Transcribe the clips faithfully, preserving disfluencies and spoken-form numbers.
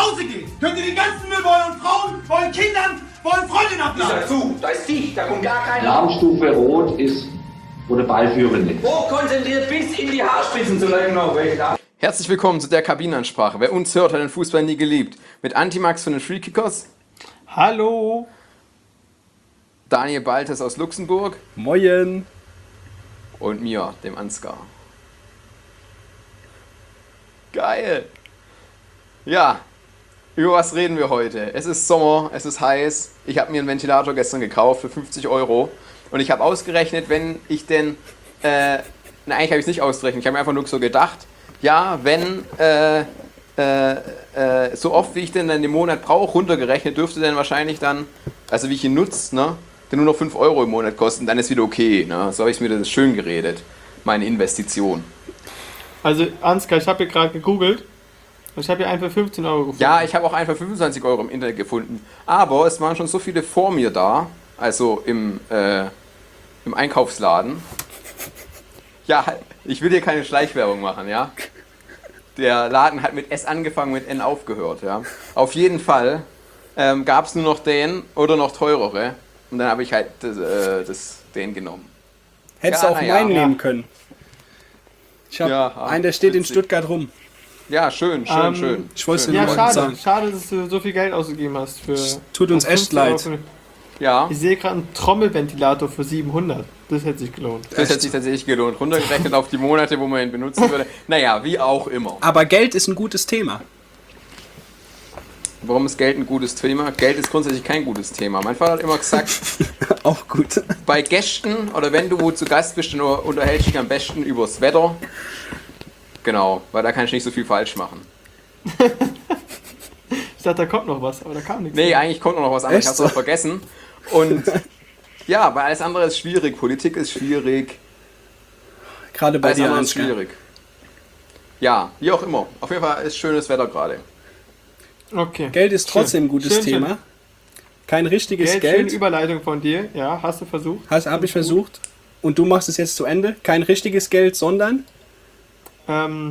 Hause gehen. Könnt ihr die ganzen Müll wollen Frauen, wollen Kindern, wollen Freundinnen abladen. Sag zu, da ist dicht, da kommt gar keiner. Alarmstufe Rot ist oder Ballführende. Hochkonzentriert bis in die Haarspitzen, solange noch welche da. Herzlich willkommen zu der Kabinenansprache. Wer uns hört, hat den Fußball nie geliebt. Mit Antimax von den Freekickers. Hallo. Daniel Baltes aus Luxemburg. Moin. Und mir, dem Ansgar. Geil. Ja, über was reden wir heute? Es ist Sommer, es ist heiß. Ich habe mir einen Ventilator gestern gekauft für fünfzig Euro. Und ich habe ausgerechnet, wenn ich denn... Äh, na, eigentlich habe ich es nicht ausgerechnet. Ich habe mir einfach nur so gedacht, ja, wenn... Äh, äh, äh, so oft, wie ich den dann im Monat brauche, runtergerechnet, dürfte dann wahrscheinlich dann, also wie ich ihn nutze, ne, der nur noch fünf Euro im Monat kosten, dann ist wieder okay. Ne? So habe ich mir das schön geredet, meine Investition. Also Ansgar, ich habe hier gerade gegoogelt und ich habe hier einen für fünfzehn Euro gefunden. Ja, ich habe auch einen für fünfundzwanzig Euro im Internet gefunden. Aber es waren schon so viele vor mir da, also im, äh, im Einkaufsladen. Ja, ich will hier keine Schleichwerbung machen, ja. Der Laden hat mit S angefangen, mit N aufgehört, ja. Auf jeden Fall ähm, gab es nur noch den oder noch teurere. Und dann habe ich halt das, äh, das, den genommen. Hättest ja, du auch ja, meinen ja. nehmen können. Ich habe ja, einen, der steht witzig. in Stuttgart rum. Ja, schön, schön, Ähm, schön. Ich wollte es schön. dir Ja, nur schade. sagen. Schade, dass du so viel Geld ausgegeben hast für. Tut uns echt fünfzehn Euro leid. für- Ja, Ich sehe gerade einen Trommelventilator für siebenhundert. Das hätte sich gelohnt. das hätte sich tatsächlich gelohnt. Runtergerechnet auf die Monate, wo man ihn benutzen würde. Naja, wie auch immer. Aber Geld ist ein gutes Thema. Warum ist Geld ein gutes Thema? Geld ist grundsätzlich kein gutes Thema. Mein Vater hat immer gesagt, Auch gut. bei Gästen oder wenn du wo zu Gast bist, dann unterhältst du dich am besten übers Wetter. Genau, weil da kannst du nicht so viel falsch machen. Ich dachte, da kommt noch was, aber da kam nichts. Nee, eigentlich kommt noch was anderes. Ich Echt? hab's noch vergessen. Und ja, weil alles andere ist schwierig. Politik ist schwierig. Gerade bei Alles dir, andere ist Ansgar. schwierig. Ja, wie auch immer. Auf jeden Fall ist schönes Wetter gerade. Okay. Geld ist trotzdem ein Schön. gutes Schön, Thema. schön. Kein richtiges Geld, Geld. schöne Überleitung von dir. Ja, hast du versucht. Hast habe ich versucht. Und du machst es jetzt zu Ende. Kein richtiges Geld, sondern... Ähm.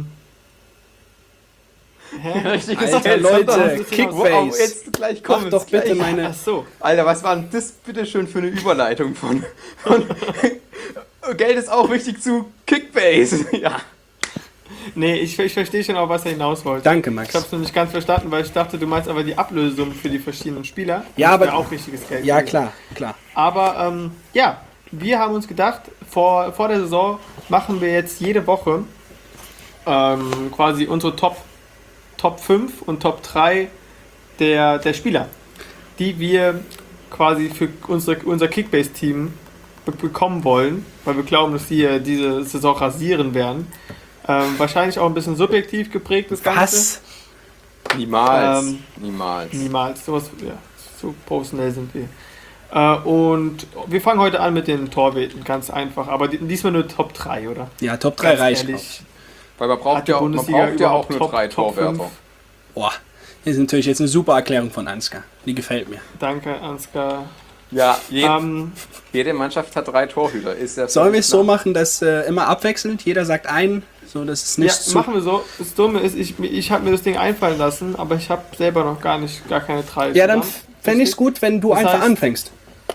Hä? Richtiges Alter, Geld, Leute, sondern- Kickbase. Wow, jetzt gleich Mach kommt doch bitte meine... Ach so. Alter, was war denn das bitte schön für eine Überleitung von... von Geld ist auch wichtig zu Kickbase. Ja. Nee, ich, ich verstehe schon auch, was er hinaus wollte. Danke, Max. Ich habe es noch nicht ganz verstanden, weil ich dachte, du meinst aber die Ablösung für die verschiedenen Spieler. Ja, Das aber- wäre auch richtiges Geld. Ja, klar, klar. Aber ähm, ja, wir haben uns gedacht, vor, vor der Saison machen wir jetzt jede Woche ähm, quasi unsere Top, Top fünf und Top drei der, der Spieler, die wir quasi für unsere, unser Kickbase-Team be bekommen wollen, weil wir glauben, dass die äh, diese Saison rasieren werden. Ähm, wahrscheinlich auch ein bisschen subjektiv geprägt, das Ganze. Was? Niemals. Ähm, Niemals. Niemals. Sowas, ja, so professionell sind wir. Äh, und wir fangen heute an mit den Torwählen, ganz einfach. Aber die- diesmal nur Top drei, oder? Ja, Top drei Ganz reicht. ehrlich. Weil man braucht Hat die ja, man Bundesliga braucht ja auch überhaupt nur Top- drei Top Torwärter. fünf? Boah, das ist natürlich jetzt eine super Erklärung von Ansgar. Die gefällt mir. Danke, Ansgar. Ja, je, Ähm, jede Mannschaft hat drei Torhüter. Ist ja Sollen wir es so klar. machen, dass äh, immer abwechselnd, jeder sagt einen, so dass es ja, nicht zu... machen wir so. Das Dumme ist, ich, ich habe mir das Ding einfallen lassen, aber ich habe selber noch gar nicht, gar keine drei. Ja, dann zusammen. fände ich es gut, wenn du Das einfach heißt- anfängst.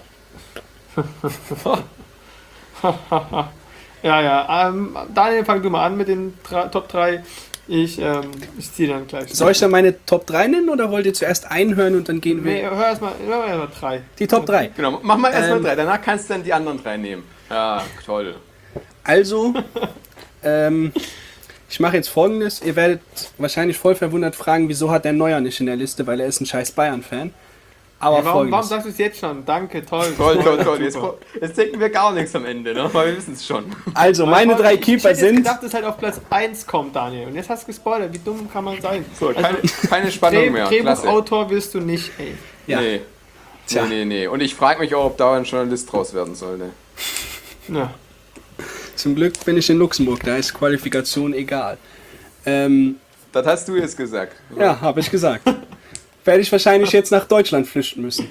Ja, ja. Ähm, Daniel, fang du mal an mit den drei, Top drei. Ich, ähm, ich ziehe dann gleich. Soll ich dann meine Top drei nennen oder wollt ihr zuerst einen hören und dann gehen Nee, wir... hör erstmal hör erst mal drei. Die Top drei. Genau, mach mal erstmal Ähm, drei, danach kannst du dann die anderen drei nehmen. Ja, toll. Also, ähm, ich mache jetzt folgendes. Ihr werdet wahrscheinlich voll verwundert fragen, wieso hat der Neuer nicht in der Liste, weil er ist ein scheiß Bayern-Fan. Aber Ja, warum, warum folgendes. sagst du es jetzt schon? Danke, toll. Toll, toll, toll. Jetzt, Super. jetzt denken wir gar nichts am Ende, ne? Weil wir wissen es schon. Also, meine drei ich, Keeper ich hätte jetzt sind... gedacht, dass halt auf Platz eins kommt, Daniel. Und jetzt hast du gespoilert. Wie dumm kann man sein? So, keine, keine Spannung Dreh- mehr. Klasse. Drehbuchautor willst du nicht, ey. Ja. Nee. Tja. Nee, nee, nee. Und ich frage mich auch, ob da ein Journalist draus werden sollte. Ja. Zum Glück bin ich in Luxemburg, da ist Qualifikation egal. Ähm, Das hast du jetzt gesagt. ja, habe ich gesagt. Werde ich wahrscheinlich jetzt nach Deutschland flüchten müssen.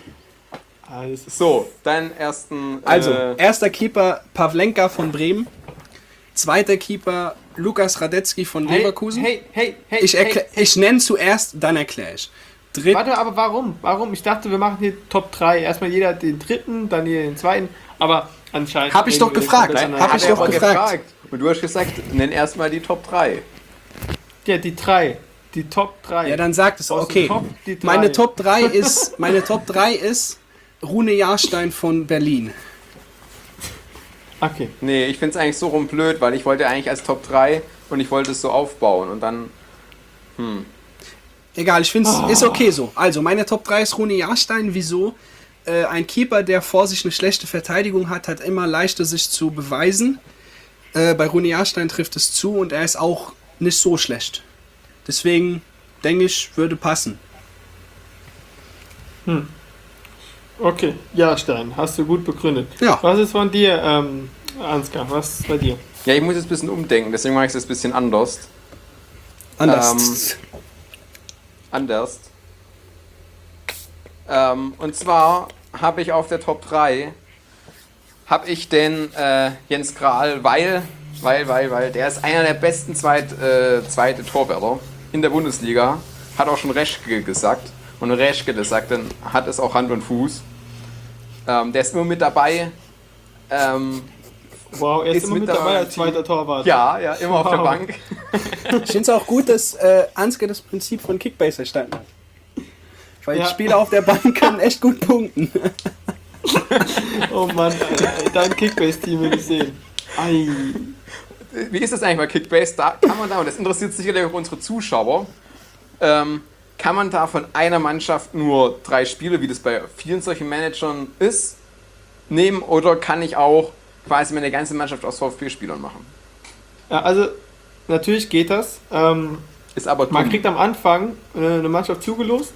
Alles ist So, deinen ersten. Also, Äh, erster Keeper Pavlenka von Bremen. Zweiter Keeper Lukas Radetzky von Hey, Leverkusen. hey, hey, hey, ich hey, erklär, ich nenne zuerst, dann erkläre ich. Dritt, Warte, aber warum? Warum? Ich dachte, wir machen hier Top drei. Erstmal jeder den dritten, dann jeder den zweiten. Aber anscheinend... Hab ich doch reden wir gefragt. jetzt Nein, miteinander. hab ich Hat er doch aber gefragt. Und du hast gesagt, nenn erstmal die Top drei. Ja, die drei. Die Top drei. Ja, dann sagt es, Aus dem okay. Top die drei. Meine Top drei ist, meine Top drei ist Rune Jahrstein von Berlin. Okay. Nee, ich finde es eigentlich so rum blöd, weil ich wollte eigentlich als Top drei und ich wollte es so aufbauen und dann... Egal, ich finde es ist okay so. Also, meine Top drei ist Rune Jahrstein. Wieso? Äh, ein Keeper, der vor sich eine schlechte Verteidigung hat, hat immer leichter sich zu beweisen. Äh, bei Rune Jahrstein trifft es zu und er ist auch nicht so schlecht. Deswegen denke ich, würde passen. Okay. Ja, Stein, hast du gut begründet. Ja. Was ist von dir, ähm, Ansgar? Was ist bei dir? Ja, ich muss jetzt ein bisschen umdenken, deswegen mache ich es ein bisschen anders. Anders. Anders. Ähm, und zwar habe ich auf der Top drei habe ich den äh, Jens Grahl, weil, weil, weil, weil, der ist einer der besten zweit, äh, zweite Torwärter in der Bundesliga. Hat auch schon Reschke gesagt. Und wenn Reschke das sagt, dann hat es auch Hand und Fuß. Ähm, der ist immer mit dabei. Ähm, Wow, er ist, Ist immer mit mit dabei dabei als zweiter Torwart. ja, ja, immer auf der Wow. Bank. Ich finde es auch gut, dass äh, Ansgar das Prinzip von Kickbase verstanden hat. Weil Ja. die Spieler auf der Bank können echt gut punkten. Oh Mann, Alter, dein Kickbase-Team will ich sehen. Ei. Wie ist das eigentlich bei Kickbase? Da kann man da, und das interessiert sicherlich auch unsere Zuschauer, ähm, kann man da von einer Mannschaft nur drei Spiele, wie das bei vielen solchen Managern ist, nehmen oder kann ich auch quasi meine ganze Mannschaft aus VfB-Spielern machen? Ja, also, natürlich geht das. Ähm, Ist aber dumm. man kriegt am Anfang äh, eine Mannschaft zugelost,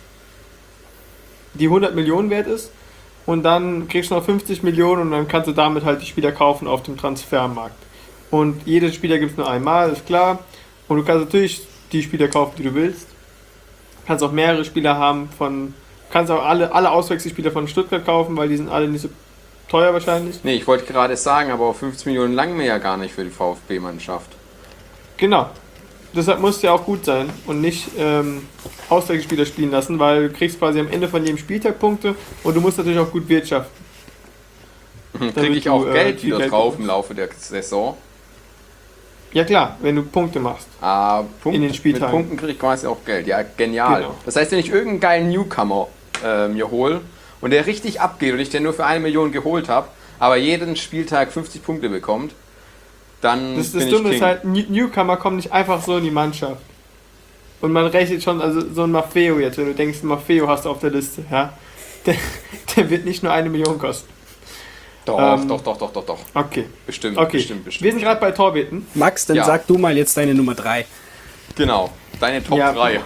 die hundert Millionen wert ist. Und dann kriegst du noch fünfzig Millionen und dann kannst du damit halt die Spieler kaufen auf dem Transfermarkt. Und jeden Spieler gibt es nur einmal, ist klar. Und du kannst natürlich die Spieler kaufen, die du willst. Kannst auch mehrere Spieler haben von... Kannst auch alle, alle Auswechselspieler von Stuttgart kaufen, weil die sind alle nicht so teuer wahrscheinlich. Nee, ich wollte gerade sagen, aber fünfzig Millionen langen mir ja gar nicht für die VfB-Mannschaft. Genau. Deshalb muss der auch gut sein und nicht ähm, Auswechselspieler spielen lassen, weil du kriegst quasi am Ende von jedem Spieltag Punkte und du musst natürlich auch gut wirtschaften. Kriege Damit ich auch du, äh, Geld viel wieder Geld drauf bekommst. im Laufe der Saison. Ja klar, wenn du Punkte machst. Ah, Punkt, In den Spieltagen. Mit Punkten kriege ich quasi auch Geld. Ja, genial. Genau. Das heißt, wenn ich irgendeinen geilen Newcomer äh, mir hole und der richtig abgeht und ich den nur für eine Million geholt habe, aber jeden Spieltag fünfzig Punkte bekommt, dann Das, bin das ich Dumme King. ist halt, New- Newcomer kommen nicht einfach so in die Mannschaft. Und man rechnet schon, also so ein Maffeo jetzt, wenn du denkst, Maffeo hast du auf der Liste, ja, der, der wird nicht nur eine Million kosten. Doch, ähm, doch, doch, doch, doch, doch. Okay. Bestimmt, Okay. bestimmt, bestimmt. Wir sind gerade bei Torhüten. Max, dann Ja. sag du mal jetzt deine Nummer drei. Genau, deine Top Ja. drei.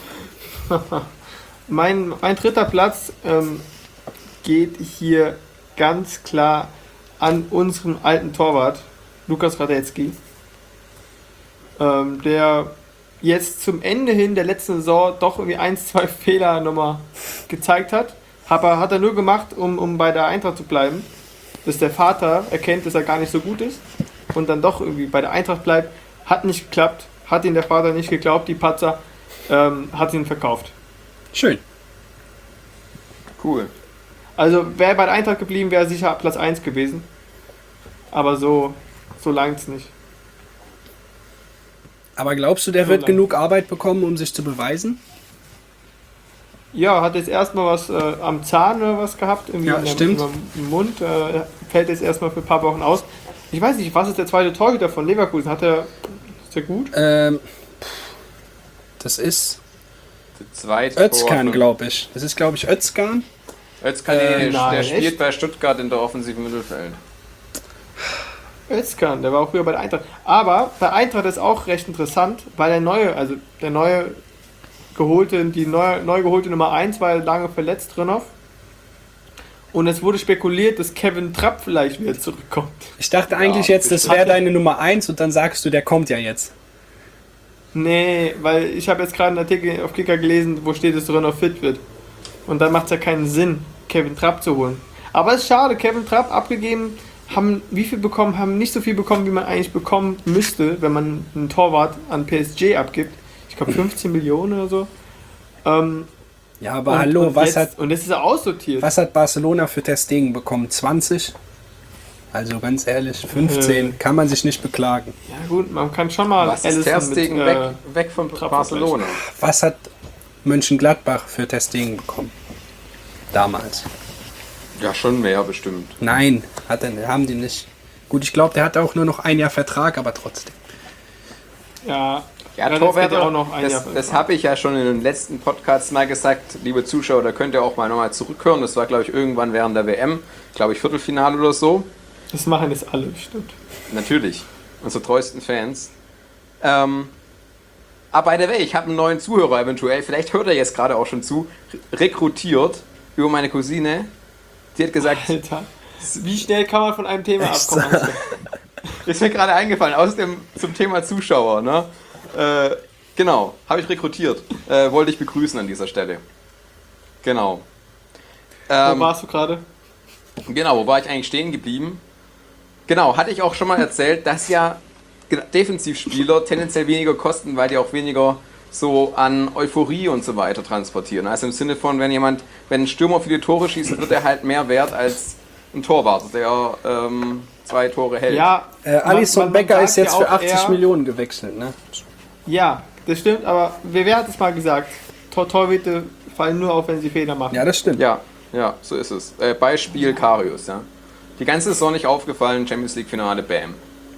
Mein, mein dritter Platz ähm, geht hier ganz klar an unseren alten Torwart, Lukas Radetzky, ähm, der jetzt zum Ende hin der letzten Saison doch irgendwie ein, zwei Fehler nochmal gezeigt hat. Aber hat er nur gemacht, um, um bei der Eintracht zu bleiben, dass der Vater erkennt, dass er gar nicht so gut ist und dann doch irgendwie bei der Eintracht bleibt. Hat nicht geklappt, hat ihn der Vater nicht geglaubt, die Patzer, ähm, hat ihn verkauft. Schön. Cool. Also wäre bei der Eintracht geblieben, wäre sicher Platz eins gewesen. Aber so, so langt es nicht. Aber glaubst du, der So wird lang. genug Arbeit bekommen, um sich zu beweisen? Ja, hat jetzt erstmal was äh, am Zahn oder was gehabt, irgendwie Ja, in der, stimmt. im Mund, äh, fällt jetzt erstmal für ein paar Wochen aus. Ich weiß nicht, was ist der zweite Torhüter von Leverkusen? Hat er, ist der gut? Ähm, das ist Der zweite Özkan, Tor- glaube ich. Das ist, glaube ich, Özkan. Özkan, Äh, nee, der, nein, der spielt echt? bei Stuttgart in der offensiven Mittelfeld. Özkan, der war auch früher bei der Eintracht. Aber bei Eintracht ist auch recht interessant, weil der neue, also der neue geholte, die neu, neu geholte Nummer eins war lange verletzt, Drinov. Und es wurde spekuliert, dass Kevin Trapp vielleicht wieder zurückkommt. Ich dachte eigentlich Ja, jetzt, das bestimmt. wäre deine Nummer eins und dann sagst du, der kommt ja jetzt. Nee, weil ich habe jetzt gerade einen Artikel auf Kicker gelesen, wo steht, dass Drinov fit wird. Und dann macht es ja keinen Sinn, Kevin Trapp zu holen. Aber es ist schade, Kevin Trapp abgegeben haben wie viel bekommen, haben nicht so viel bekommen, wie man eigentlich bekommen müsste, wenn man einen Torwart an P S G abgibt. Ich glaube fünfzehn Millionen oder so. Ähm, Ja, aber und, hallo, und was, jetzt, hat, und das ist ja aussortiert. was hat Barcelona für Ter Stegen bekommen? zwanzig? Also ganz ehrlich, fünfzehn Äh. kann man sich nicht beklagen. Ja gut, man kann schon mal Was ist Ter Stegen mit, weg, äh, weg von Trapp Barcelona? Was hat Mönchengladbach für Ter Stegen bekommen? Damals. Ja, schon mehr bestimmt. Nein, hat er, haben die nicht. Gut, ich glaube, der hat auch nur noch ein Jahr Vertrag, aber trotzdem. Ja, Ja, das Torwärter, geht ja auch noch ein Jahr das, das habe ich ja schon in den letzten Podcasts mal gesagt, liebe Zuschauer, da könnt ihr auch mal nochmal zurückhören. Das war, glaube ich, irgendwann während der W M, glaube ich, Viertelfinale oder so. Das machen jetzt alle, bestimmt. Natürlich, unsere treuesten Fans. Ähm, aber by the way, ich habe einen neuen Zuhörer eventuell, vielleicht hört er jetzt gerade auch schon zu, rekrutiert über meine Cousine. Die hat gesagt, Alter, wie schnell kann man von einem Thema Echt? abkommen? ist mir gerade eingefallen, aus dem, zum Thema Zuschauer, ne? Äh, genau, habe ich rekrutiert. Äh, wollte ich begrüßen an dieser Stelle. Genau. Wo Ähm, warst du gerade? Genau, wo war ich eigentlich stehen geblieben? Genau, hatte ich auch schon mal erzählt, dass ja Defensivspieler tendenziell weniger kosten, weil die auch weniger so an Euphorie und so weiter transportieren. Also im Sinne von, wenn jemand, wenn ein Stürmer viele Tore schießt, wird er halt mehr wert als ein Torwart, der ähm, zwei Tore hält. Ja, Äh, man- Alisson man- man Becker ist sagt jetzt ja für auch achtzig eher- Millionen gewechselt, ne? Ja, das stimmt, aber wer, wer hat es mal gesagt? Tor Torhüter fallen nur auf, wenn sie Fehler machen. Ja, das stimmt. Ja, ja, so ist es. Äh, Beispiel Karius, ja. Die ganze Saison nicht aufgefallen, Champions League Finale, bam.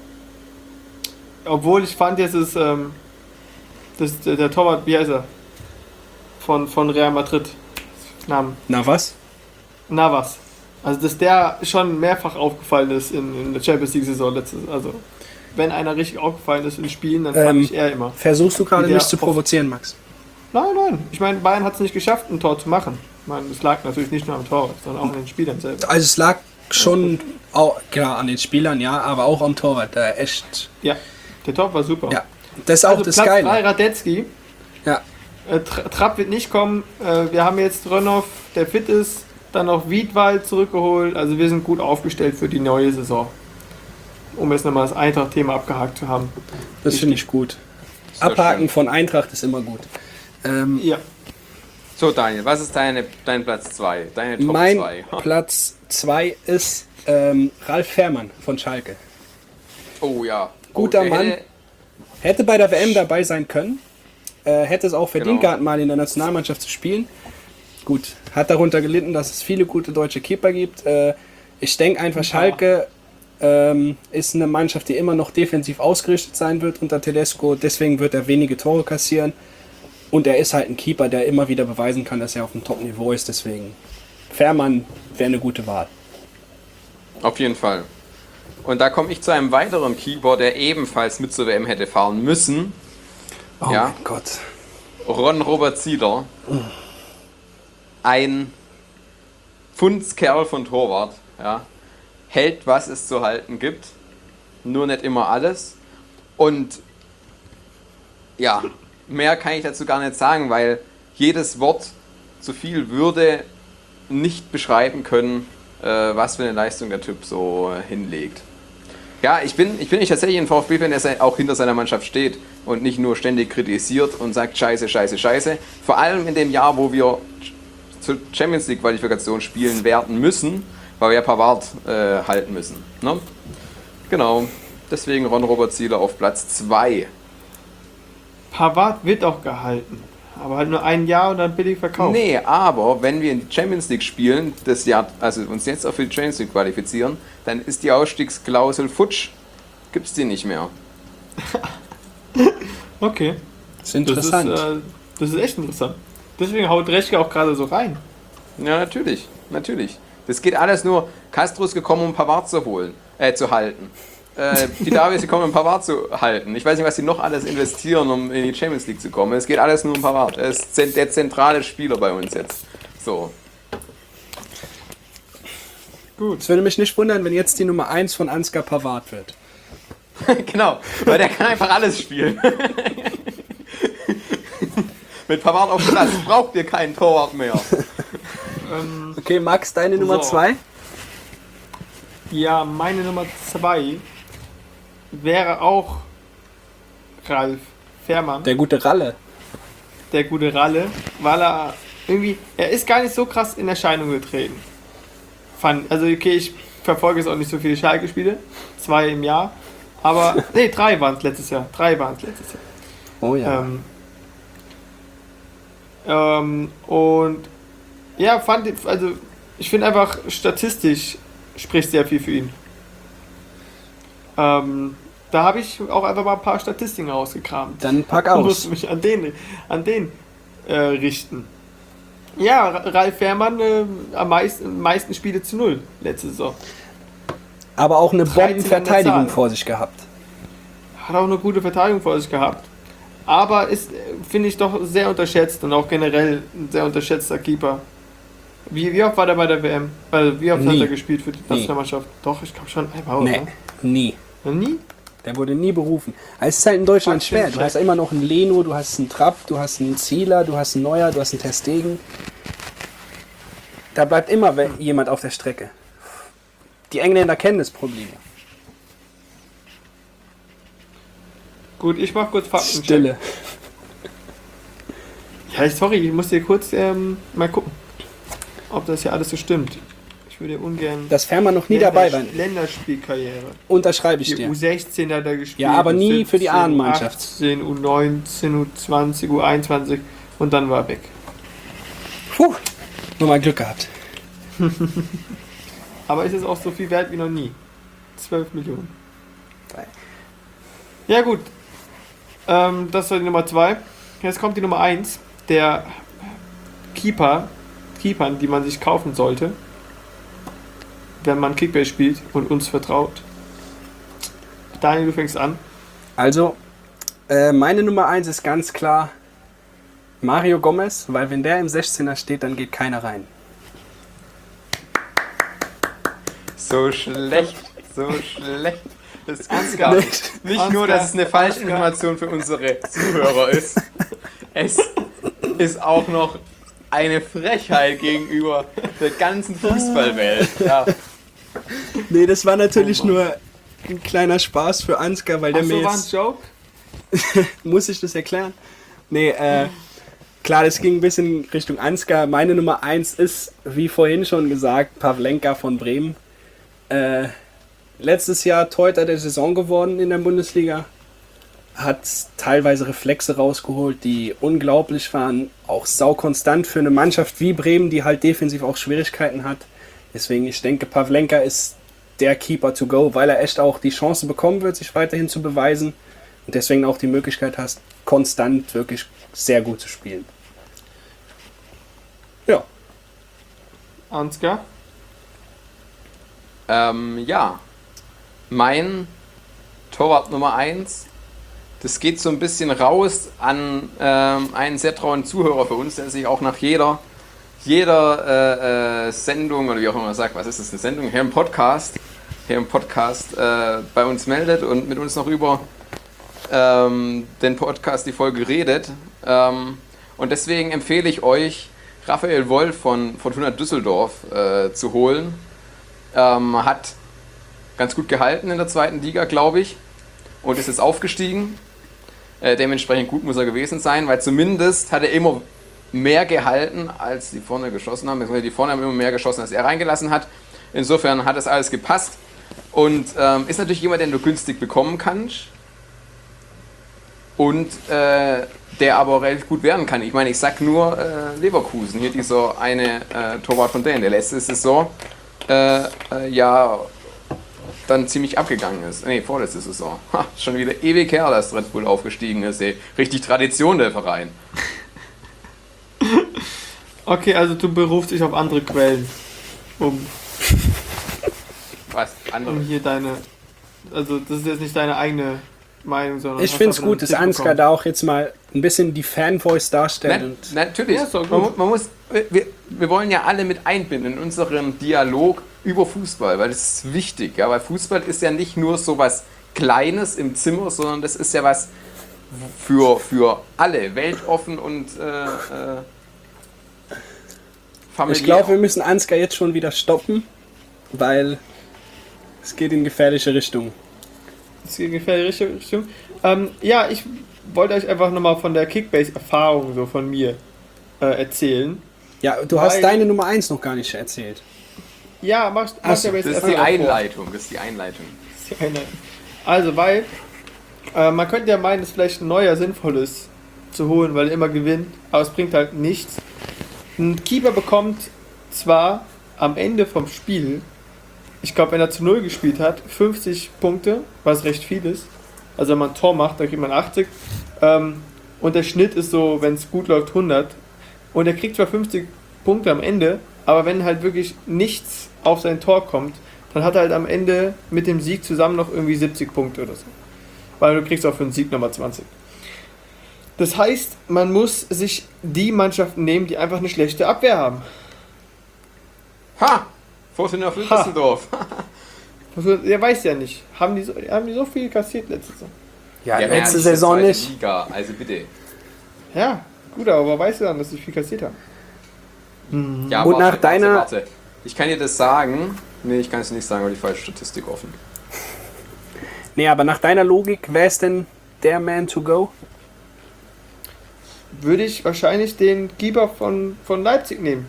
Obwohl ich fand, jetzt ist ähm, das, der, der Torwart, wie heißt er? Von, von Real Madrid. Namen. Na was? Navas. Also, dass der schon mehrfach aufgefallen ist in, in der Champions League-Saison letztes. Also, wenn einer richtig aufgefallen ist in Spielen, dann fand Ähm, ich er immer. Versuchst du gerade Wie der mich zu auf- provozieren, Max? Nein, nein. Ich meine, Bayern hat es nicht geschafft, ein Tor zu machen. Ich meine, es lag natürlich nicht nur am Torwart, sondern auch an den Spielern selber. Also es lag schon, auch, klar, an den Spielern, ja, aber auch am Torwart. Da echt. Ja, der Tor war super. Ja, das ist auch Also das Platz drei, Geile. Radetzky. Ja. Äh, Tra- Trapp wird nicht kommen. Äh, wir haben jetzt Rönnow, der fit ist. Dann noch Wiedwald zurückgeholt. Also wir sind gut aufgestellt für die neue Saison. Um jetzt nochmal das Eintracht-Thema abgehakt zu haben. Das finde ich gut. Sehr Abhaken schön. von Eintracht ist immer gut. Ähm, Ja. So, Daniel, was ist deine, dein Platz zwei? Deine Top mein zwei? Platz zwei ist ähm, Ralf Fährmann von Schalke. Oh ja. Guter oh, der Mann. hätte- Hätte bei der W M dabei sein können. Äh, hätte es auch verdient Genau. gehabt, mal in der Nationalmannschaft zu spielen. Gut, hat darunter gelitten, dass es viele gute deutsche Keeper gibt. Äh, ich denke einfach, Schalke ähm, ist eine Mannschaft, die immer noch defensiv ausgerichtet sein wird unter Tedesco. Deswegen wird er wenige Tore kassieren. Und er ist halt ein Keeper, der immer wieder beweisen kann, dass er auf dem Top-Niveau ist. Deswegen, Fährmann wäre eine gute Wahl. Auf jeden Fall. Und da komme ich zu einem weiteren Keeper, der ebenfalls mit zur W M hätte fahren müssen. Oh Ja. mein Gott. Ron Robert Zieder. Ein Fundskerl von Torwart. Ja. Hält, was es zu halten gibt. Nur nicht immer alles. Und ja, mehr kann ich dazu gar nicht sagen, weil jedes Wort zu viel würde nicht beschreiben können, äh, was für eine Leistung der Typ so äh, hinlegt. Ja, ich bin, ich bin nicht tatsächlich ein VfB-Fan, der se- auch hinter seiner Mannschaft steht und nicht nur ständig kritisiert und sagt Scheiße, Scheiße, Scheiße. Vor allem in dem Jahr, wo wir zur Champions League-Qualifikation spielen werden müssen, weil wir ja Pavard äh, halten müssen. Ne? Genau, deswegen Ron Robert Zieler auf Platz zwei. Pavard wird auch gehalten. Aber halt nur ein Jahr und dann billig verkauft. Nee, aber wenn wir in die Champions League spielen, das Jahr, also uns jetzt auch für die Champions League qualifizieren, dann ist die Ausstiegsklausel futsch. Gibt's die nicht mehr. Okay. Das ist Das ist, interessant. äh, das ist echt interessant. Deswegen haut Reschke auch gerade so rein. Ja, natürlich, natürlich. Das geht alles nur, Castro ist gekommen, um Pavard zu holen, äh, zu halten. Äh, die Davis ist gekommen, um Pavard zu halten. Ich weiß nicht, was sie noch alles investieren, um in die Champions League zu kommen. Es geht alles nur um Pavard. Er ist zent- der zentrale Spieler bei uns jetzt. So. Gut. Es würde mich nicht wundern, wenn jetzt die Nummer eins von Ansgar Pavard wird. Genau, weil der kann einfach alles spielen. Mit Pavard auf Platz braucht ihr keinen Torwart mehr. Okay, Max, deine Nummer So. zwei? Ja, meine Nummer zwei wäre auch Ralf Fährmann, der, Der gute Ralle. der gute Ralle, weil er irgendwie, er ist gar nicht so krass in Erscheinung getreten. Fand, also okay, ich verfolge jetzt auch nicht so viele Schalke-Spiele, zwei im Jahr, aber, nee, drei waren es letztes Jahr, drei waren es letztes Jahr. Oh ja. Ähm, ähm, und ja, fand, also ich finde einfach statistisch spricht sehr viel für ihn. Ähm, da habe ich auch einfach mal ein paar Statistiken rausgekramt. Dann pack Ich aus. muss mich an den, an den äh, richten. Ja, Ra- Ralf Fährmann äh, am meisten, meisten Spiele zu null letzte Saison. Aber auch eine dreizehn an der Bombenverteidigung Zahl. vor sich gehabt. Hat auch eine gute Verteidigung vor sich gehabt. Aber ist, äh, finde ich, doch sehr unterschätzt und auch generell ein sehr unterschätzter Keeper. Wie, wie oft war der bei der W M? Also, wie oft Nie. hat er gespielt für die Nie. Nationalmannschaft? Doch, ich glaube schon einmal, Nee, oder? nie. Noch nie? Der wurde nie berufen. Es ist halt in Deutschland Ach, schwer. stimmt, Du hast immer noch einen Leno, du hast einen Trapp, du hast einen Zieler, du hast einen Neuer, du hast einen Ter Stegen. Da bleibt immer we- jemand auf der Strecke. Die Engländer kennen das Problem. Gut, ich mach kurz Fakten. Stille. Ja, sorry, ich muss dir kurz ähm, mal gucken, ob das hier alles so stimmt. Ich würde ungern... Dass Fährmann noch nie dabei war, Länderspielkarriere. unterschreibe ich Die dir. U sechzehn hat er gespielt. Ja, aber U nie für die siebzehn, Ahnenmannschaft. U achtzehn, U neunzehn, U zwanzig, U einundzwanzig und dann war er weg. Puh, nur mal Glück gehabt. Aber ist es auch so viel wert wie noch nie? zwölf Millionen. Drei. Ja gut, ähm, das war die Nummer zwei. Jetzt kommt die Nummer eins. Der Keeper, Keepern, die man sich kaufen sollte, wenn man Kickbase spielt und uns vertraut. Daniel, du fängst an. Also, äh, meine Nummer eins ist ganz klar Mario Gomez, weil wenn der im sechzehner steht, dann geht keiner rein. So schlecht, so schlecht. Das ist gar Nee. nicht. Nicht nur, dass es eine falsche Information für unsere Zuhörer ist. Es ist auch noch eine Frechheit gegenüber der ganzen Fußballwelt. Ja. Nee, das war natürlich Oh Mann. nur ein kleiner Spaß für Ansgar, weil der Ach mir so, war ein jetzt... Joke? Muss ich das erklären? Nee, äh, klar, das ging ein bisschen Richtung Ansgar. Meine Nummer eins ist, wie vorhin schon gesagt, Pavlenka von Bremen. Äh, letztes Jahr Torhüter der Saison geworden in der Bundesliga. Hat teilweise Reflexe rausgeholt, die unglaublich waren. Auch saukonstant für eine Mannschaft wie Bremen, die halt defensiv auch Schwierigkeiten hat. Deswegen, ich denke, Pavlenka ist der Keeper to go, weil er echt auch die Chance bekommen wird, sich weiterhin zu beweisen. Und deswegen auch die Möglichkeit hast, konstant wirklich sehr gut zu spielen. Ja. Ansgar? Ähm, ja. Mein Torwart Nummer eins, das geht so ein bisschen raus an ähm, einen sehr treuen Zuhörer für uns, der sich auch nach jeder, jeder äh, äh, Sendung, oder wie auch immer man sagt, was ist das, eine Sendung, hier im Podcast, hier im Podcast äh, bei uns meldet und mit uns noch über ähm, den Podcast, die Folge redet. Ähm, und deswegen empfehle ich euch, Raphael Wolf von Fortuna Düsseldorf äh, zu holen. Ähm, hat ganz gut gehalten in der zweiten Liga, glaube ich, und ist jetzt aufgestiegen. Äh, dementsprechend gut muss er gewesen sein, weil zumindest hat er immer mehr gehalten, als die vorne geschossen haben. Die vorne haben immer mehr geschossen, als er reingelassen hat. Insofern hat das alles gepasst. Und ähm, ist natürlich jemand, den du günstig bekommen kannst. Und äh, der aber relativ gut werden kann. Ich meine, ich sag nur äh, Leverkusen, hier dieser eine äh, Torwart von denen, der letzte Saison äh, äh, ja dann ziemlich abgegangen ist. Nee, vorletzte Saison. Ha, schon wieder ewig her, dass Red Bull aufgestiegen ist. Ey. Richtig Tradition, der Verein. Okay, also du berufst dich auf andere Quellen, um, Was? Andere? um hier deine... Also das ist jetzt nicht deine eigene Meinung, sondern... Ich hast finde es einfach gut, einen dass Tipp Ansgar bekommen. da auch jetzt mal ein bisschen die Fanvoice darstellt. Na, Und natürlich. Ja, ist doch gut. man, mu- man muss, wir, wir wollen ja alle mit einbinden in unseren Dialog über Fußball, weil das ist wichtig. Ja? Weil Fußball ist ja nicht nur so was Kleines im Zimmer, sondern das ist ja was für, für alle, weltoffen und äh, äh, familiär. ich glaube, wir müssen Ansgar jetzt schon wieder stoppen, weil Es geht in gefährliche Richtung. Das geht in gefährliche Richtung. Ähm, ja, ich wollte euch einfach nochmal von der Kickbase-Erfahrung so von mir äh, erzählen. Ja, du Weil- hast deine Nummer eins noch gar nicht erzählt. Ja, machst Ach machst so, aber jetzt Das ist erst die mal vor. Einleitung. Das ist die Einleitung. Das ist die Einleitung. Also, weil äh, man könnte ja meinen, dass vielleicht ein neuer sinnvoll ist zu holen, weil er immer gewinnt, aber es bringt halt nichts. Ein Keeper bekommt zwar am Ende vom Spiel, ich glaube, wenn er zu null gespielt hat, fünfzig Punkte, was recht viel ist. Also wenn man ein Tor macht, dann kriegt man achtzig. Ähm, und der Schnitt ist so, wenn es gut läuft, hundert. Und er kriegt zwar fünfzig Punkte am Ende, aber wenn halt wirklich nichts auf sein Tor kommt, dann hat er halt am Ende mit dem Sieg zusammen noch irgendwie siebzig Punkte oder so. Weil du kriegst auch für den Sieg nochmal zwanzig. Das heißt, man muss sich die Mannschaften nehmen, die einfach eine schlechte Abwehr haben. Ha! Fortuna Düsseldorf. Der weiß ja nicht. Haben die so, haben die so viel kassiert letzte Saison? Ja, Ja, letzte die Saison zweite nicht. Liga, also bitte. Ja, gut, aber weißt du dann, dass sie viel kassiert haben? Ja, Und warte, nach warte, deiner- Warte. Ich kann dir das sagen. Nee, ich kann es nicht sagen, weil die falsche Statistik offen. Nee, aber nach deiner Logik, wer ist denn der Man to go? Würde ich wahrscheinlich den Keeper von, von Leipzig nehmen.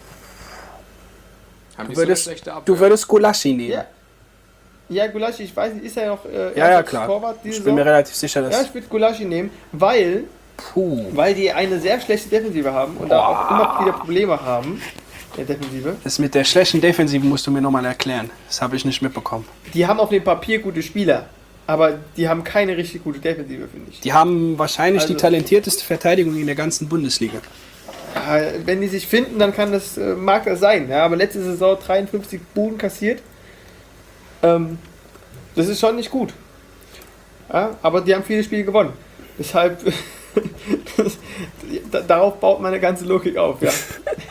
Haben die Du würdest, so eine schlechte Abwehr? du würdest Gulaschi nehmen. Ja. Ja, Gulaschi, ich weiß nicht, ist er noch äh, Ja, ja, erster klar. Torwart diese Ich bin mir Saison? relativ sicher, Ja, dass... ich würde Gulaschi nehmen, weil, Puh. weil die eine sehr schlechte Defensive haben und da auch immer wieder Probleme haben in der Defensive. Das mit der schlechten Defensive musst du mir nochmal erklären. Das habe ich nicht mitbekommen. Die haben auf dem Papier gute Spieler, aber die haben keine richtig gute Defensive, finde ich. Die haben wahrscheinlich Also- die talentierteste Verteidigung in der ganzen Bundesliga. Ja, wenn die sich finden, dann kann das, äh, mag das sein. Ja, aber letzte Saison dreiundfünfzig Buden kassiert. Ähm, das ist schon nicht gut. Ja, aber die haben viele Spiele gewonnen. Deshalb, da- darauf baut meine ganze Logik auf. Ja.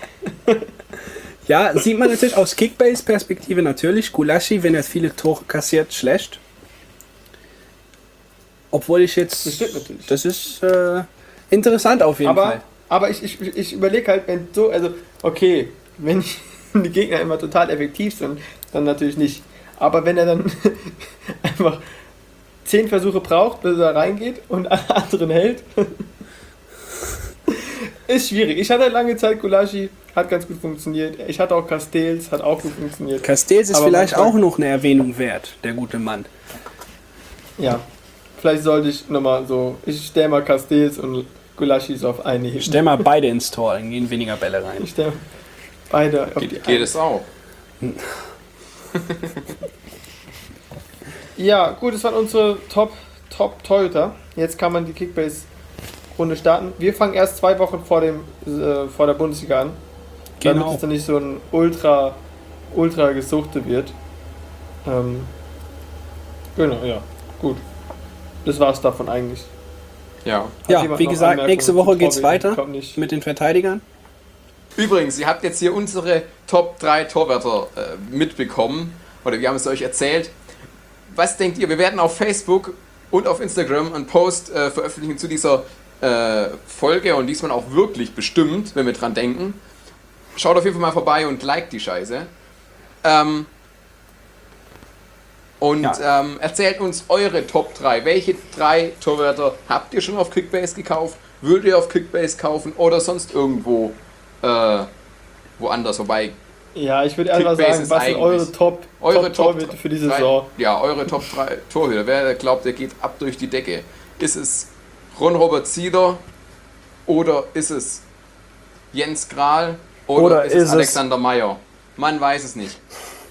Ja, sieht man natürlich aus Kickbase-Perspektive natürlich. Gulaschi, wenn er viele Tore kassiert, schlecht. Obwohl ich jetzt... Das stimmt natürlich. Das ist äh, interessant auf jeden aber Fall. aber ich, ich, ich überlege halt, wenn so, also, okay, wenn die Gegner immer total effektiv sind, dann natürlich nicht. Aber wenn er dann einfach zehn Versuche braucht, bis er reingeht und alle anderen hält, ist schwierig. Ich hatte lange Zeit Gulaschi, hat ganz gut funktioniert. Ich hatte auch Castells, hat auch gut funktioniert. Castells ist Aber vielleicht man- auch noch eine Erwähnung wert, der gute Mann. Ja, vielleicht sollte ich nochmal so, ich stelle mal Castells und Gulaschis auf eine hin. Stell mal beide ins Tor, dann gehen weniger Bälle rein. Ich stelle beide auf die Geht, eine. geht es auch. Ja, gut, das waren unsere Top, Top Torhüter. Jetzt kann man die Kickbase-Runde starten. Wir fangen erst zwei Wochen vor, dem, äh, vor der Bundesliga an. Damit Genau. es dann nicht so ein ultra, ultra gesuchte wird. Ähm, genau, ja, gut. Das war's davon eigentlich. Ja. Hat Ja, jemand wie noch gesagt, Anmerkungen nächste Woche zu geht's Torwegen? weiter Glaub nicht. mit den Verteidigern. Übrigens, ihr habt jetzt hier unsere Top drei Torwärter äh, mitbekommen. Oder wir haben es euch erzählt. Was denkt ihr? Wir werden auf Facebook und auf Instagram einen Post äh, veröffentlichen zu dieser äh, Folge und diesmal auch wirklich bestimmt, wenn wir dran denken. Schaut auf jeden Fall mal vorbei und liked die Scheiße. Ähm, und Ja. ähm, erzählt uns eure Top drei. Welche drei Torwärter habt ihr schon auf Kickbase gekauft? Würdet ihr auf Kickbase kaufen oder sonst irgendwo äh, woanders? Wobei Ja, ich würde einfach Kickbase sagen, ist was sind eure eigentlich- Top, eure Top Top Torhüter für die drei- Saison? Ja, eure Top drei Torhüter. Wer glaubt, der geht ab durch die Decke? Ist es Ron-Robert Zieder oder ist es Jens Grahl oder, Oder ist, ist es es- Alexander Meyer? Man weiß es nicht.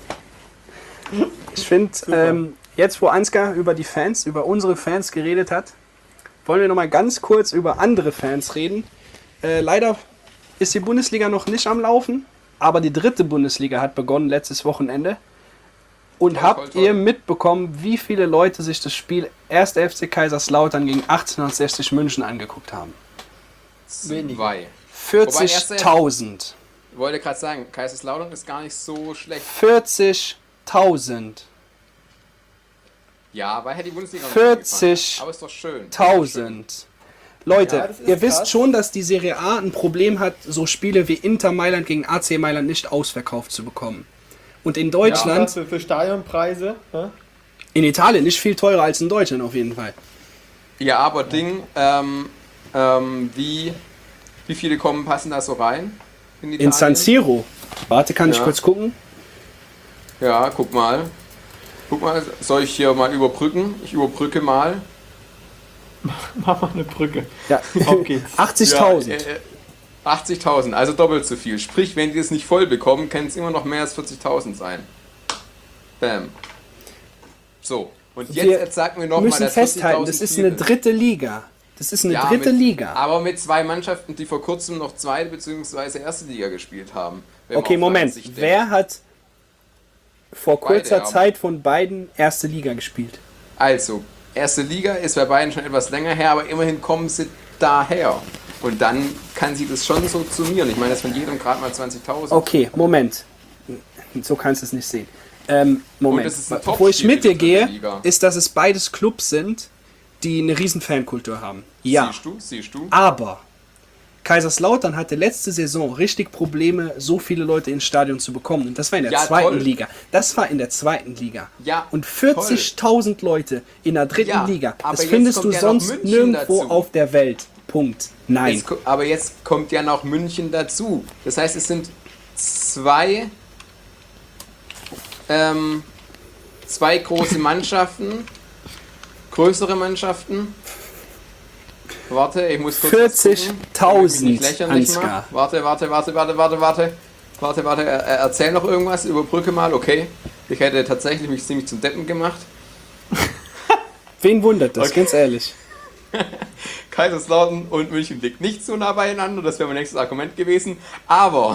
Ich finde, ähm, jetzt wo Ansgar über die Fans, über unsere Fans geredet hat, wollen wir nochmal ganz kurz über andere Fans reden. Äh, leider ist die Bundesliga noch nicht am Laufen, aber die dritte Bundesliga hat begonnen letztes Wochenende. Und Toll, habt toll, toll. ihr mitbekommen, wie viele Leute sich das Spiel erster F C Kaiserslautern gegen achtzehnhundertsechzig München angeguckt haben? Wenige. Zwei. vierzigtausend. Ich wollte gerade sagen, Kaiserslautern ist gar nicht so schlecht. vierzigtausend. Ja, weil hätte die Bundesliga noch vierzig angefangen. Aber ist doch schön. Tausend. Leute, Ja, das ist ihr wisst krass. schon, dass die Serie A ein Problem hat, so Spiele wie Inter Mailand gegen A C Mailand nicht ausverkauft zu bekommen. Und in Ja, Deutschland, für, für Stadionpreise. Ja? in Italien nicht viel teurer als in Deutschland auf jeden Fall. Ja, aber Ding, ähm, ähm, wie, wie viele kommen, passen da so rein? In, In San Siro. Warte, kann ich Ja. kurz gucken? Ja, guck mal. Guck mal, soll ich hier mal überbrücken? Ich überbrücke mal. Mach mal eine Brücke. Ja, Auf geht's. achtzigtausend. Ja, äh, achtzigtausend, also doppelt so viel. Sprich, wenn die es nicht voll bekommen, kann es immer noch mehr als vierzigtausend sein. Bam. So, und jetzt, Wir jetzt sag mir noch Wir mal, müssen dass festhalten, das ist eine dritte Liga. Das ist eine Ja, dritte mit, Liga. Aber mit zwei Mannschaften, die vor kurzem noch zweite bzw. erste Liga gespielt haben. wenn man Okay, auf Moment. Leipzig denkt. Wer hat vor Beide kurzer haben. Zeit von beiden erste Liga gespielt? Also, erste Liga ist bei beiden schon etwas länger her, aber immerhin kommen sie daher. Und dann kann sie das schon so summieren. Ich meine, das von jedem gerade mal zwanzigtausend. Okay, Moment. So kannst du es nicht sehen. Ähm, Moment. das ist ein Wo ich Topspiel mit dir in der dritten gehe, Liga. ist, dass es beides Clubs sind, die eine riesen Fankultur haben. Ja, Siehst du, siehst du. aber Kaiserslautern hatte letzte Saison richtig Probleme, so viele Leute ins Stadion zu bekommen. Und das war in der Ja, zweiten toll. Liga. Das war in der zweiten Liga. Ja, Und vierzigtausend Leute in der dritten Ja, Liga. aber Das jetzt findest kommt du ja noch sonst München nirgendwo dazu. auf der Welt. Punkt. Nein. Jetzt, ko- aber jetzt kommt ja noch München dazu. Das heißt, es sind zwei, ähm, zwei große Mannschaften, größere Mannschaften. Warte, ich muss kurz was gucken, damit ich mich nicht lächerlich Ansgar. mache. Warte, warte, warte, warte, warte, warte. Warte, warte, er, er- erzähl noch irgendwas, überbrücke mal, okay. Ich hätte tatsächlich mich ziemlich zum Deppen gemacht. Wen wundert das, Okay. ganz ehrlich? Kaiserslautern und München liegt nicht so nah beieinander, das wäre mein nächstes Argument gewesen, aber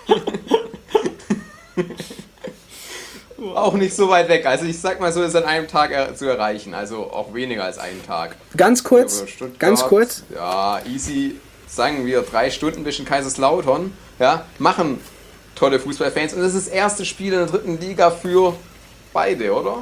auch nicht so weit weg. Also ich sag mal so, ist an einem Tag er zu erreichen, also auch weniger als einen Tag. Ganz kurz, Aber Stuttgart, ganz kurz. Ja, easy, sagen wir, drei Stunden bis in Kaiserslautern, ja, machen tolle Fußballfans und das ist das erste Spiel in der dritten Liga für beide, oder?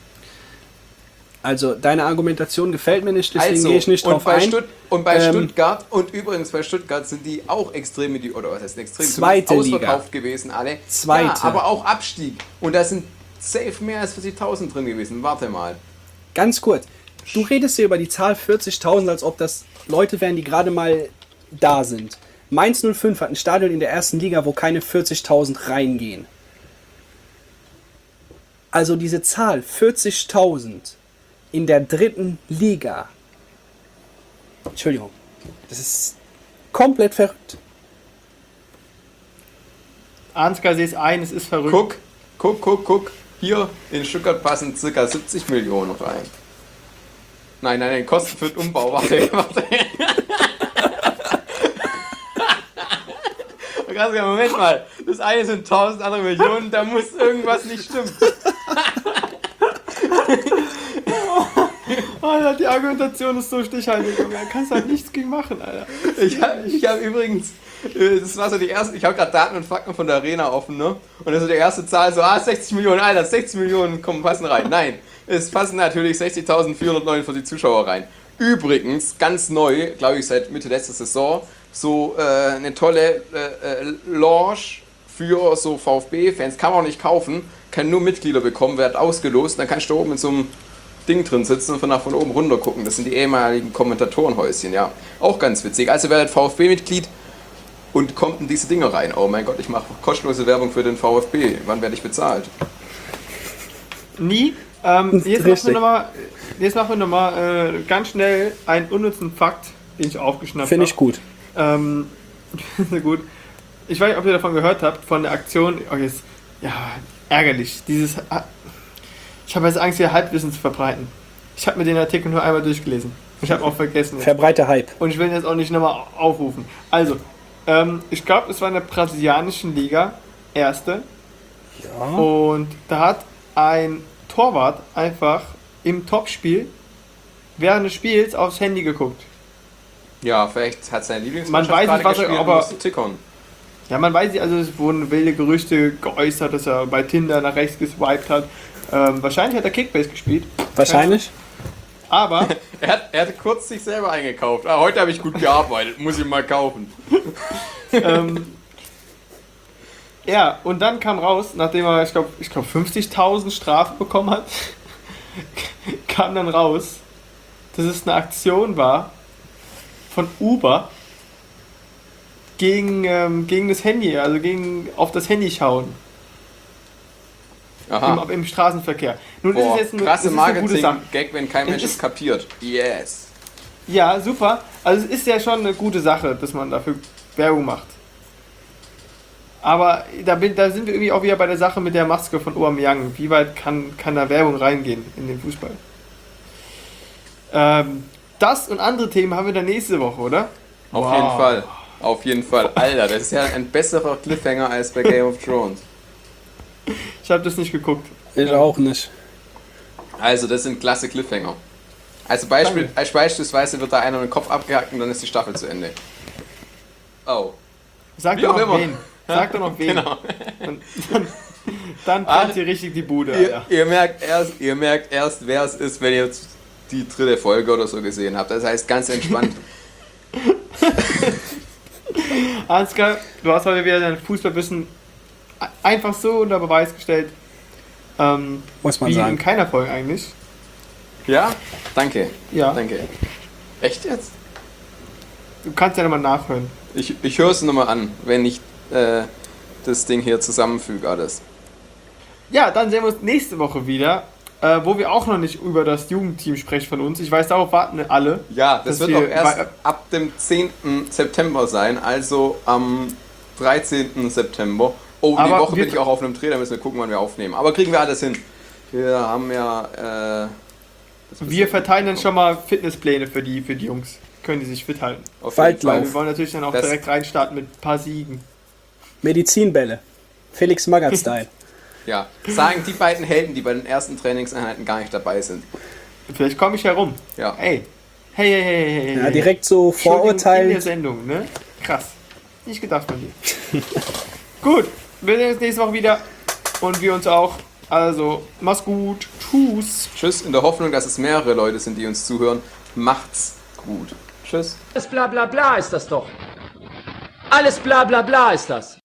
Also, deine Argumentation gefällt mir nicht, deswegen Also, gehe ich nicht und drauf bei, ein. Stutt und bei Ähm, Stuttgart, und übrigens bei Stuttgart sind die auch extrem, in die, oder was heißt extrem, Zweite zumindest Liga. ausverkauft gewesen, alle. Zweite. Ja, aber auch Abstieg. Und da sind safe mehr als vierzigtausend drin gewesen. Warte mal. Ganz kurz. Du redest hier über die Zahl vierzigtausend, als ob das Leute wären, die gerade mal da sind. Mainz null fünf hat ein Stadion in der ersten Liga, wo keine vierzigtausend reingehen. Also diese Zahl vierzigtausend in der dritten Liga. Entschuldigung. Das ist komplett verrückt. Ansgar, sehe es ein, es ist verrückt. Guck, guck, guck, guck. Hier in Stuttgart passen ca. siebzig Millionen rein. Nein, nein, nein, Kosten für den Umbau. Warte, warte. Krass, ja, Moment mal. Das eine sind tausend, andere Millionen, da muss irgendwas nicht stimmen. Alter, die Argumentation ist so stichhaltig, Junge. Da kannst du halt nichts gegen machen, Alter. Ich habe ich hab übrigens, äh, das war so die erste, ich habe gerade Daten und Fakten von der Arena offen, ne? Und das ist so die erste Zahl, so, ah, sechzig Millionen, Alter, sechzig Millionen kommen, passen rein. Nein, es passen natürlich sechzigtausendvierhundertneunundvierzig Zuschauer rein. Übrigens, ganz neu, glaube ich, seit Mitte letzter Saison, so äh, eine tolle äh, äh, Lounge für so VfB-Fans, kann man auch nicht kaufen, kann nur Mitglieder bekommen, wird ausgelost, dann kannst du oben in so einem Ding drin sitzen und von nach von oben runter gucken. Das sind die ehemaligen Kommentatorenhäuschen, ja. Auch ganz witzig. Also werdet VfB-Mitglied und kommt in diese Dinger rein. Oh mein Gott, ich mache kostenlose Werbung für den VfB. Wann werde ich bezahlt? Nie. Ähm, jetzt machen wir Richtig. nochmal jetzt machen wir noch mal, äh, ganz schnell einen unnützen Fakt, den ich aufgeschnappt habe. Finde ich gut. Ähm, sehr gut. Ich weiß nicht, ob ihr davon gehört habt, von der Aktion, oh jetzt, ja, ärgerlich, dieses, ich habe jetzt Angst, hier Halbwissen zu verbreiten. Ich habe mir den Artikel nur einmal durchgelesen. Ich habe auch vergessen. jetzt. Verbreite Hype. Und ich will ihn jetzt auch nicht nochmal aufrufen. Also, ähm, ich glaube, es war in der brasilianischen Liga, erste. Ja. Und da hat ein Torwart einfach im Topspiel während des Spiels aufs Handy geguckt. Ja, vielleicht hat sein Man Lieblingsmannschaft weiß nicht, gerade was er- gespielt und aber- musste tickern. Ja, man weiß nicht, also es wurden wilde Gerüchte geäußert, dass er bei Tinder nach rechts geswiped hat. Ähm, wahrscheinlich hat er Kickbase gespielt. Wahrscheinlich. Aber, Er hat, er hat kurz sich selber eingekauft. Ah, heute habe ich gut gearbeitet, muss ich mal kaufen. ähm, Ja, und dann kam raus, nachdem er, ich glaube, ich glaub fünfzigtausend Strafe bekommen hat, kam dann raus, dass es eine Aktion war von Uber gegen, ähm, gegen das Handy, also gegen auf das Handy schauen Aha. im, im Straßenverkehr. Nun Boah, ist es jetzt eine, krasse es ist eine gute Sache. Marketing-Gag, wenn kein Es Mensch es ist- kapiert. Yes. Ja, super. Also es ist ja schon eine gute Sache, dass man dafür Werbung macht. Aber da, bin, da sind wir irgendwie auch wieder bei der Sache mit der Maske von Aubameyang. Wie weit kann, kann da Werbung reingehen in den Fußball? Ähm, das und andere Themen haben wir dann nächste Woche, oder? Auf Wow. jeden Fall. Auf jeden Fall. Alter, das ist ja ein besserer Cliffhanger als bei Game of Thrones. Ich habe das nicht geguckt. Ich auch nicht. Also, das sind klasse Cliffhanger. Also Beispiel, Danke. als beispielsweise wird da einer mit dem Kopf abgehackt und dann ist die Staffel zu Ende. Oh. Sag Wie doch auch noch immer. wen. Sag doch noch wen. Genau. Dann, dann, dann Ah, brennt hier richtig die Bude, Ihr, Alter. ihr, merkt erst, ihr merkt erst, wer es ist, wenn ihr jetzt die dritte Folge oder so gesehen habt. Das heißt, ganz entspannt. Ansgar, du hast heute wieder dein Fußballwissen einfach so unter Beweis gestellt. Ähm, Muss man wie in sagen. keiner Folge eigentlich. Ja? Danke. Ja. Danke. Echt jetzt? Du kannst ja nochmal nachhören. Ich, ich höre es nochmal an, wenn ich äh, das Ding hier zusammenfüge alles. Ja, dann sehen wir uns nächste Woche wieder, äh, wo wir auch noch nicht über das Jugendteam sprechen von uns. Ich weiß, darauf warten alle. Ja, das Dass wird wir auch erst bei- ab dem zehnten September sein, also am dreizehnten September. Oh, die Aber Woche wir- bin ich auch auf einem Dreh, da müssen wir gucken, wann wir aufnehmen. Aber kriegen wir alles hin. Wir haben ja... Äh, das Wir verteilen dann schon mal Fitnesspläne für die, für die Jungs. Können die sich fit halten. auf jeden Waldlauf. Weil Fall. wir wollen natürlich dann auch Das- direkt reinstarten mit ein paar Siegen. Medizinbälle. Felix Magath-Style. Ja, sagen die beiden Helden, die bei den ersten Trainingseinheiten gar nicht dabei sind. Vielleicht komme ich herum. Ja. Ey. Hey, hey, hey, hey, hey. Ja, hey. direkt so Entschuldigung, in der vorurteilt. Sendung, ne? Krass. Nicht gedacht von dir. Gut, wir sehen uns nächste Woche wieder. Und wir uns auch. Also, mach's gut. Tschüss. Tschüss, in der Hoffnung, dass es mehrere Leute sind, die uns zuhören. Macht's gut. Tschüss. Alles bla bla bla ist das doch. Alles bla bla bla ist das.